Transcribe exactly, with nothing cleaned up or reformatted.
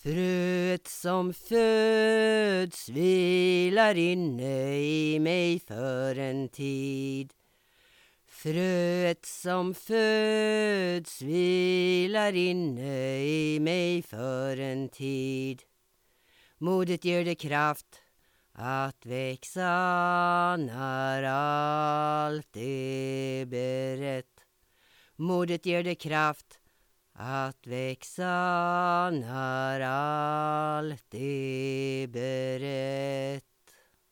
Fröet som föds vilar inne i mig för en tid. Fröet som föds vilar inne i mig för en tid. Modet ger det kraft att växa när allt är berett. Modet ger det kraft att växa när allt är berett.